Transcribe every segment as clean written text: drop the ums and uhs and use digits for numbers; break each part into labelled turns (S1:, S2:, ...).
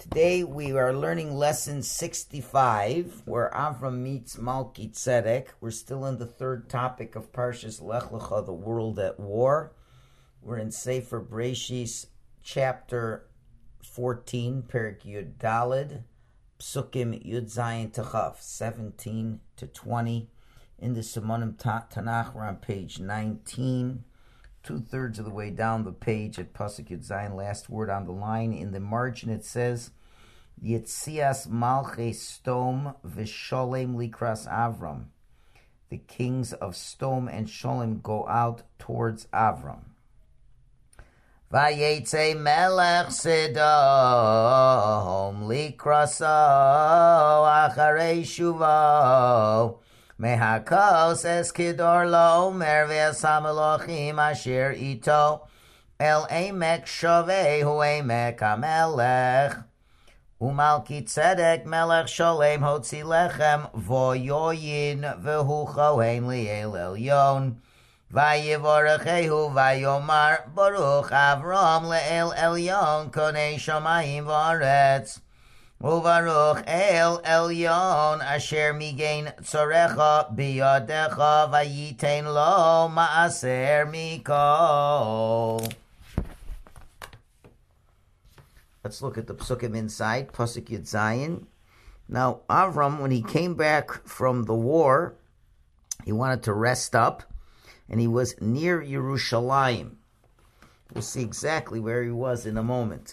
S1: Today we are learning lesson 65, where Avram meets Malki Tzedek. We're still in the third topic of Parshas Lech Lecha, the world at war. We're in Sefer Breshis, chapter 14, Perek Yud Daled, Psukim Yud Zayin Techav, 17 to 20. In the Simonim Tanakh, we're on page 19. 2/3 of the way down the page at Pasuk Yud Zayin, last word on the line. In the margin it says, Yitzias Malchei Stom v'Sholem Likras Avram. The kings of Stom and Sholem go out towards Avram. Vayetze Melech Sidom Likraso Acharei Shuvo Mehakos es Kidor lo Omer ve'asam Elohim asher ito el Emek Shovei hu Emek HaMelech Umalki Tzedek Melech Sholem hotzi lechem voyoyin vehu chohen li'el elyon vayivorechehu vayomar Baruch Avram le'el elyon konei shamayim v'aretz Uvaruch El Elyon Asher Migain Tzorecha Biyadecha Vayitein Lo Maaser Mikol. Let's look at the psukim inside, Pasuk Yud Zayin. Now, Avram, when he came back from the war, he wanted to rest up, and he was near Yerushalayim. We'll see exactly where he was in a moment.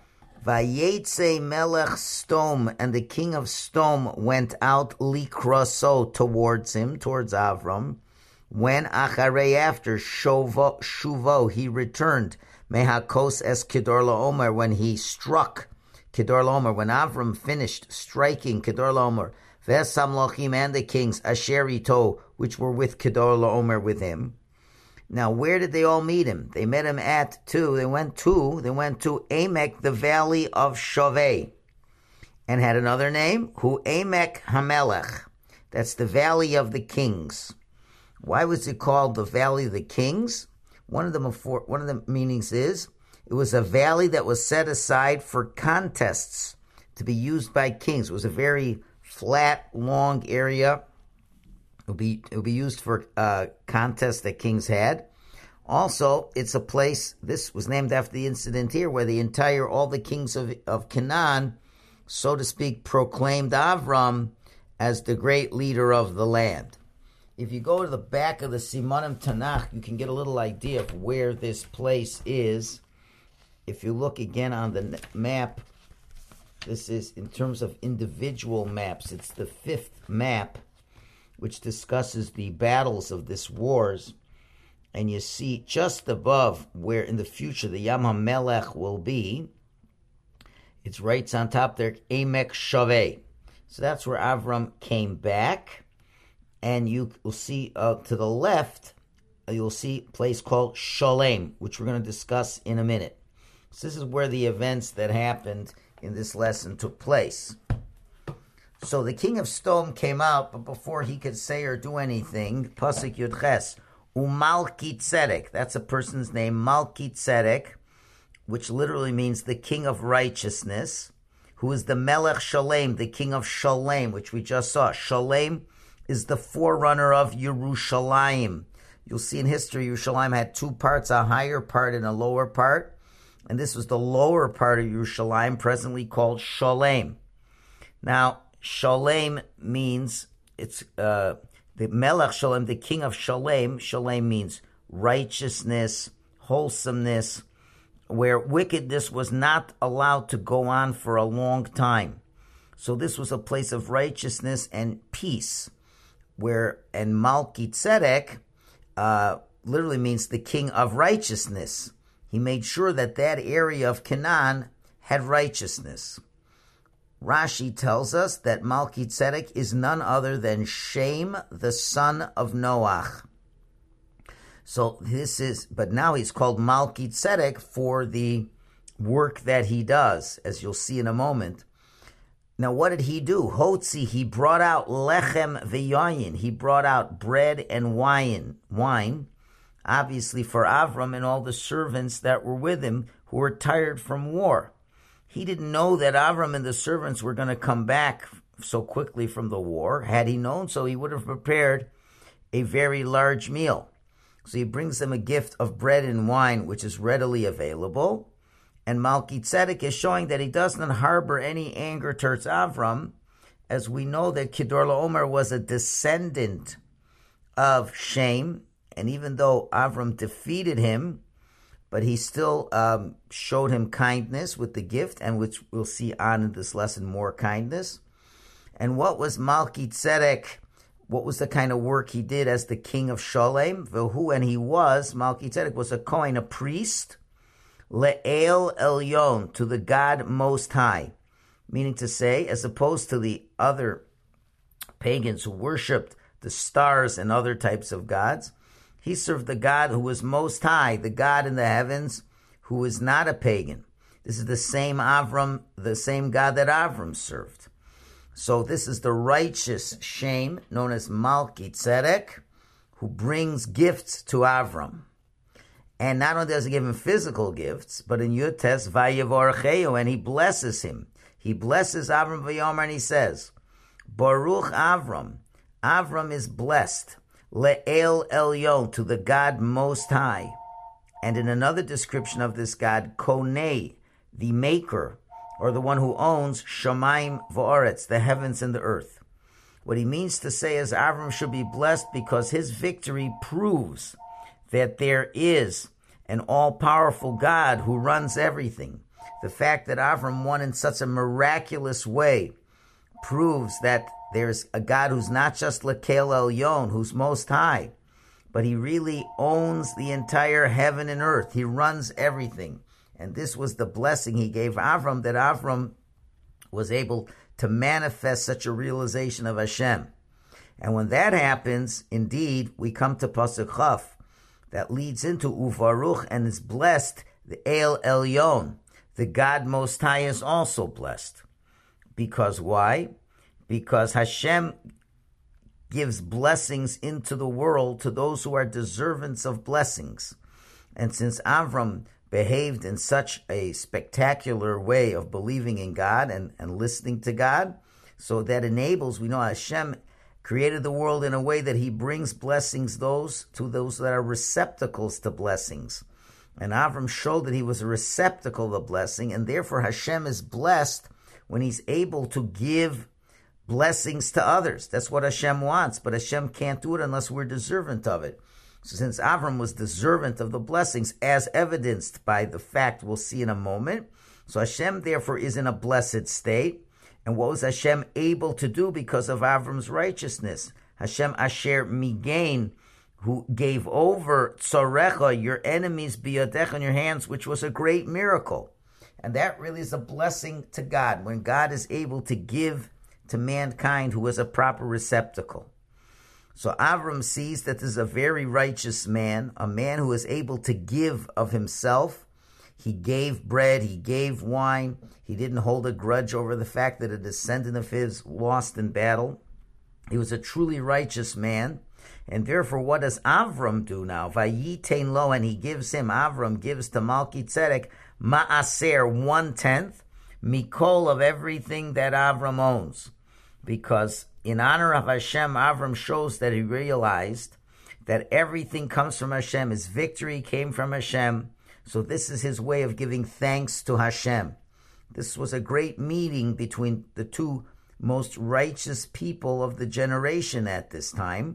S1: Vayetze Melech Stom, and the king of Stom went out likraso towards him, towards Avram. When acharei after shuvo he returned, mehakos es Kedor laOmer, when he struck Kedor laOmer, when Avram finished striking Kedor laOmer, ve'asam lochim, and the kings asher ito, which were with Kedor laOmer with him. Now, where did they all meet him? They met him at They went to Emek, the valley of Shovei, and had another name, Hu Emek HaMelech. That's the valley of the kings. Why was it called the valley of the kings? One of the meanings is it was a valley that was set aside for contests to be used by kings. It was a very flat, long area. It will be used for contests that kings had. Also, it's a place, this was named after the incident here, where all the kings of Canaan, so to speak, proclaimed Avram as the great leader of the land. If you go to the back of the Simonim Tanakh, you can get a little idea of where this place is. If you look again on the map, this is in terms of individual maps. It's the 5th map, which discusses the battles of this wars. And you see just above where in the future the Yam HaMelech will be, it's right on top there, Emek Shovei. So that's where Avram came back. And you will see to the left, you'll see a place called Sholem, which we're going to discuss in a minute. So this is where the events that happened in this lesson took place. So the king of Stom came out, but before he could say or do anything, Pasuk Yud Ches, Umalki Tzedek, that's a person's name, Malki Tzedek, which literally means the king of righteousness, who is the Melech Sholem, the king of Sholem, which we just saw. Sholem is the forerunner of Yerushalayim. You'll see in history, Yerushalayim had two parts, a higher part and a lower part, and this was the lower part of Yerushalayim, presently called Sholem. Now, Sholem means, it's the Melech Sholem, the king of Sholem. Sholem means righteousness, wholesomeness, where wickedness was not allowed to go on for a long time. So this was a place of righteousness and peace, and Malki Tzedek literally means the king of righteousness. He made sure that area of Canaan had righteousness. Rashi tells us that Malki Tzedek is none other than Shem, the son of Noach. So but now he's called Malki Tzedek for the work that he does, as you'll see in a moment. Now, what did he do? Hotzi, he brought out lechem v'yayin. He brought out bread and wine, obviously for Avram and all the servants that were with him who were tired from war. He didn't know that Avram and the servants were going to come back so quickly from the war. Had he known so, he would have prepared a very large meal. So he brings them a gift of bread and wine, which is readily available. And Melchizedek is showing that he doesn't harbor any anger towards Avram, as we know that Kedor Laomer was a descendant of Shem, and even though Avram defeated him, but he still showed him kindness with the gift, and which we'll see on in this lesson, more kindness. And what was Melchizedek? What was the kind of work he did as the king of Shalem? V'hu, and he was, Melchizedek was a Kohen, a priest, Le'el Elyon, to the God Most High. Meaning to say, as opposed to the other pagans who worshipped the stars and other types of gods, he served the God who was Most High, the God in the heavens, who is not a pagan. This is the same Avram, the same God that Avram served. So this is the righteous Shem, known as Melchizedek, who brings gifts to Avram. And not only does he give him physical gifts, but in Yud Tes, Vayevorcheu, and he blesses him. He blesses Avram V'yomer, and he says, Baruch Avram. Avram is blessed. Le'el Elyon, to the God Most High. And in another description of this God, Konei, the maker, or the one who owns Shamayim V'oretz, the heavens and the earth. What he means to say is Avram should be blessed because his victory proves that there is an all-powerful God who runs everything. The fact that Avram won in such a miraculous way proves that there's a God who's not just Lekel Elyon, who's Most High, but he really owns the entire heaven and earth. He runs everything. And this was the blessing he gave Avram, that Avram was able to manifest such a realization of Hashem. And when that happens, indeed, we come to Pasuk Chaf, that leads into Uvaruch, and is blessed, the El Elyon, the God Most High, is also blessed. Because why? Because Hashem gives blessings into the world to those who are deservings of blessings. And since Avram behaved in such a spectacular way of believing in God and listening to God, so that enables, we know Hashem created the world in a way that he brings blessings to those that are receptacles to blessings. And Avram showed that he was a receptacle of blessing, and therefore Hashem is blessed when he's able to give blessings to others. That's what Hashem wants, but Hashem can't do it unless we're deserving of it. So since Avram was deserving of the blessings, as evidenced by the fact we'll see in a moment, so Hashem therefore is in a blessed state. And what was Hashem able to do because of Avram's righteousness? Hashem Asher Migain, who gave over Tzorecha, your enemies, Biyadecha, in your hands, which was a great miracle. And that really is a blessing to God, when God is able to give to mankind who is a proper receptacle. So Avram sees that this is a very righteous man, a man who is able to give of himself. He gave bread, he gave wine. He didn't hold a grudge over the fact that a descendant of his lost in battle. He was a truly righteous man. And therefore, what does Avram do now? Vayitein lo, and he gives him, Avram gives to Melchizedek, Maaser, 1/10, Mikol, of everything that Avram owns. Because in honor of Hashem, Avram shows that he realized that everything comes from Hashem. His victory came from Hashem. So this is his way of giving thanks to Hashem. This was a great meeting between the two most righteous people of the generation at this time.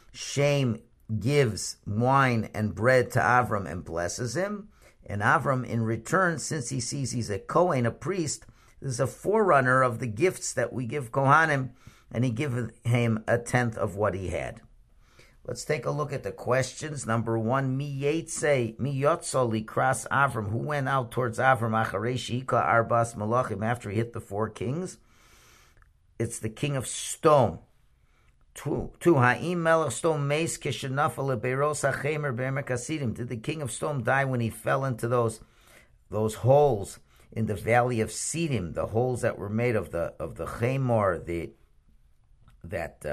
S1: Shem gives wine and bread to Avram and blesses him. And Avram, in return, since he sees he's a Kohen, a priest, is a forerunner of the gifts that we give Kohanim, and he gives him 1/10 of what he had. Let's take a look at the questions. Number 1, mi yotzo likras Avram, who went out towards Avram acharei shehika arbas malachim, after he hit the 4 kings? It's the king of Stone. 2, ha'im melech Stone meis kishenafal lebeiros hachemer be'emek hasidim. Did the king of Stone die when he fell into those holes in the valley of Sidim, the holes that were made of the Chemor,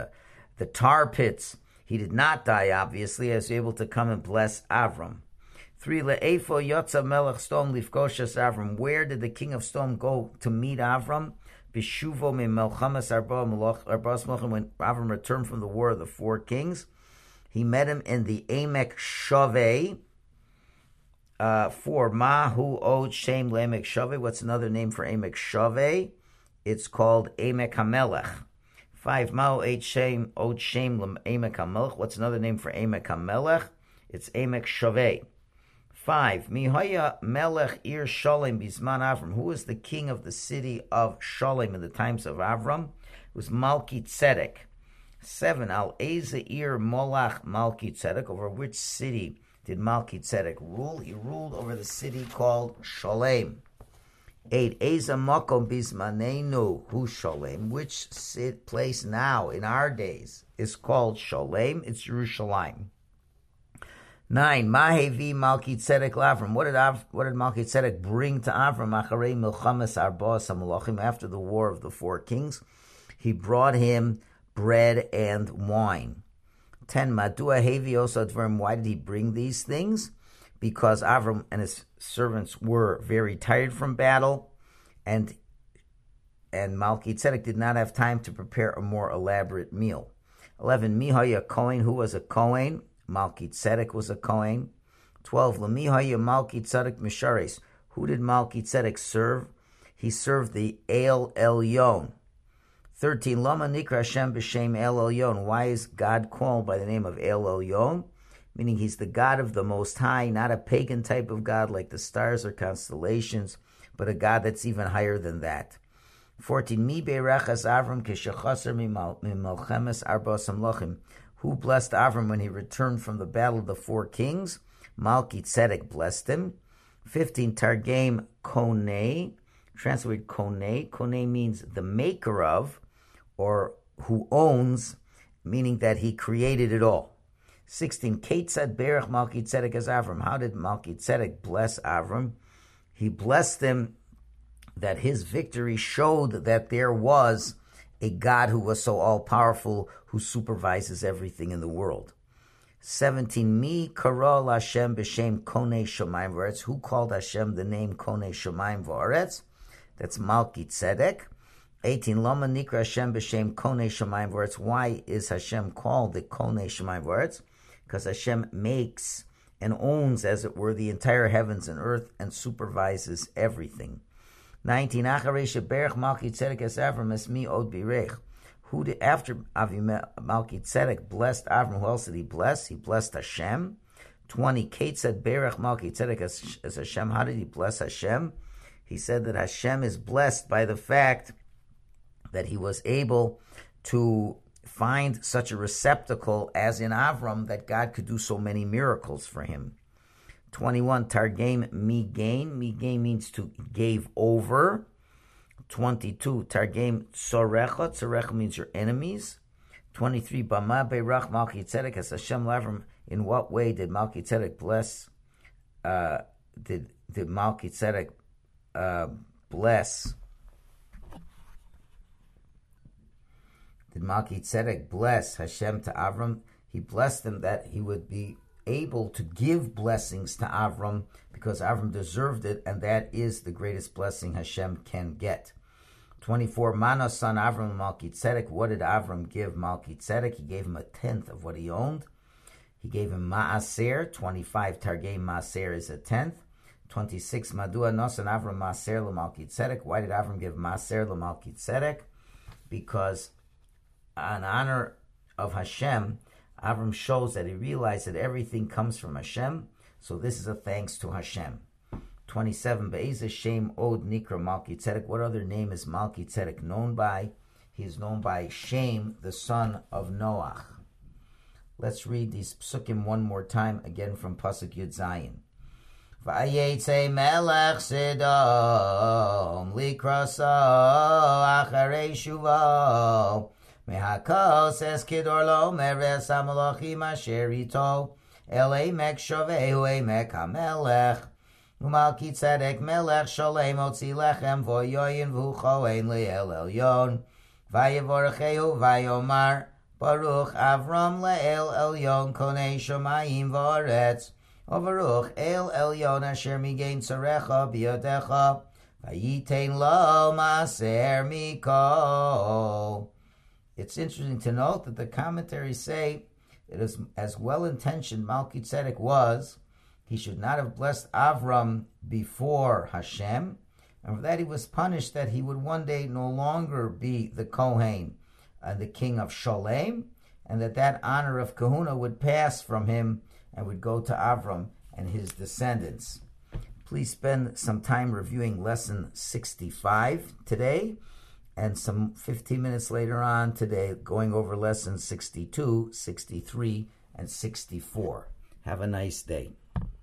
S1: the tar pits? He did not die, obviously, as able to come and bless Avram. 3. Le'efo yotza melech Sodom lifkoshas Avram. Where did the king of Sodom go to meet Avram? Bishuvo me melchamas arba'as melchim. When Avram returned from the war of the 4 kings, he met him in the Emek Shaveh. 4. Mahu od shem le'emek Shaveh. What's another name for Emek Shaveh? It's called Emek HaMelech. 5. Mahu od shem le'emek HaMelech. What's another name for Emek HaMelech? It's Emek Shaveh. 5. Mihaya Melech Ir Shalem Bisman Avram. Who was the king of the city of Shalem in the times of Avram? It was Malki Tzedek. 7. Al Eza Ir Molach Malki Tzedek. Over which city did Malki Tzedek rule? He ruled over the city called Shalem. 8. Eza Makom Bismanenu Hu Shalem. Which place now in our days is called Shalem? It's Jerusalem. 9. Mahevi Malki Tzedek Lavram. What did Malki Tzedek bring to Avram? Acharei Milchamas Arba'as HaMelachim. After the war of the 4 kings, he brought him bread and wine. 10. Madua Hevi Osa Dvarim. Why did he bring these things? Because Avram and his servants were very tired from battle, and Malki Tzedek did not have time to prepare a more elaborate meal. 11. Mihaya Kohen. Who was a Kohen? Malki Tzedek was a Kohen. 12. Lemihaya Malki Tzedek Mishares. Who did Malki Tzedek serve? He served the El Elyon. 13. Lama Nikra Hashem B'Shem El Elyon. Why is God called by the name of El Elyon? Meaning he's the God of the Most High, not a pagan type of God like the stars or constellations, but a God that's even higher than that. 14. Mi Beirachas Avram Keshechaser Mimalchemes Arba'as HaMelachim. Who blessed Avram when he returned from the battle of the 4 kings? Malki Tzedek blessed him. 15. Targem Koneh. Translated Koneh. Koneh means the maker of, or who owns, meaning that he created it all. 16. Ketzad Berach Malki Tzedek as Avram. How did Malki Tzedek bless Avram? He blessed him that his victory showed that there was a God who was so all-powerful, who supervises everything in the world. 17. Mi kara Hashem b'shem konei shamayim v'aretz. Who called Hashem the name konei shamayim v'aretz? That's Malki Tzedek. 18. Lama nikra Hashem b'shem konei shamayim v'aretz. Why is Hashem called the konei shamayim v'aretz? Because Hashem makes and owns, as it were, the entire heavens and earth and supervises everything. 19. Achareisha berach Malki Tzedek es Avram es mi od birech. Who did, after Malki Tzedek blessed Avram, who else did he bless? He blessed Hashem. 20. Kate said berach Malki Tzedek as Hashem. How did he bless Hashem? He said that Hashem is blessed by the fact that he was able to find such a receptacle as in Avram, that God could do so many miracles for him. 21. Targem migain. Migain means to gave over. 22. Targem tzorecha. Tzorecha means your enemies. 23. Bama beirach Malki Tzedek as Hashem Lavram. In what way did Malki Tzedek bless? Did Malki Tzedek bless? Did Malki Tzedek bless Hashem to Avram? He blessed him that he would be able to give blessings to Avram because Avram deserved it, and that is the greatest blessing Hashem can get. 24. Manos son Avram Malki Tzedek. What did Avram give Malki Tzedek? He gave him 1/10 of what he owned. He gave him Maaser. 25. Targem Maaser is 1/10. 26. Madua nosan Avram Maaser LeMalki Tzedek. Why did Avram give Maaser LeMalki Tzedek? Because in honor of Hashem, Avram shows that he realized that everything comes from Hashem, so this is a thanks to Hashem. 27. Be'ezeh Shem Od Nikra Malki Tzedek. What other name is Malki Tzedek known by? He is known by Shem, the son of Noach. Let's read these psukim one more time, again from Pasuk Yud Zayin. Vayetze Melech Sidom Likraso Acharei Shuvo Mehakos es Kidorlo Meres HaMelachim Asher Ito El Emek Shovehu Emek HaMelech Umalki Tzedek Melech Sholem Otzi Lechem Voyoyin V'Uchoen Le'el Elyon Vayevorchehu Vayomar Baruch Avram Le'el Elyon Konei Shomayim V'Oretz Ovaruch El Elyon Asher Migain Tzarecha Biyodecha Vayitein Lo Maser Mikol. It's interesting to note that the commentaries say that as well-intentioned Malki Tzedek was, he should not have blessed Avram before Hashem, and for that he was punished that he would one day no longer be the Kohen and the king of Sholem, and that honor of kahuna would pass from him and would go to Avram and his descendants. Please spend some time reviewing lesson 65 today, and some 15 minutes later on today going over lessons 62, 63, and 64. Have a nice day.